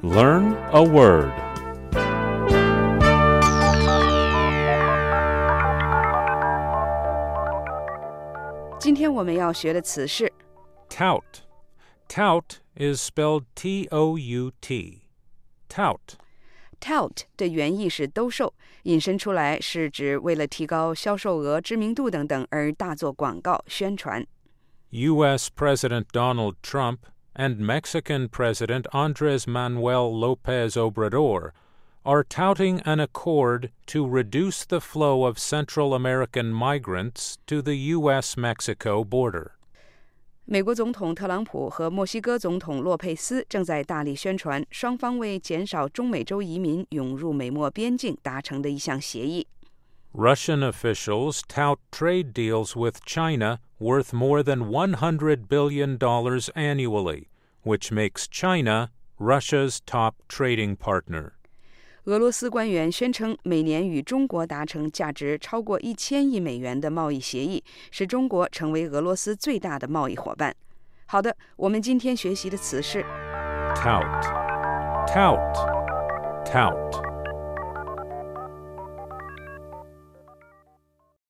Learn a word. 今天我们要学的词是 Tout. Tout is spelled T-O-U-T. Tout. tout 的原意是兜售，引申出来是指为了提高销售额、知名度等等而大做广告宣传。 U.S. President Donald Trump and Mexican President Andrés Manuel López Obrador are touting an accord to reduce the flow of Central American migrants to the U.S.-Mexico border. 美国总统特朗普和墨西哥总统洛佩斯正在大力宣传双方为减少中美洲移民涌入美墨边境达成的一项协议。 Russian officials tout trade deals with China worth more than $100 billion annually, which makes China Russia's top trading partner. 俄罗斯官员宣称，每年与中国达成价值超过1000亿美元的贸易协议，使中国成为俄罗斯最大的贸易伙伴。好的，我们今天学习的词是 Tout. Tout. Tout.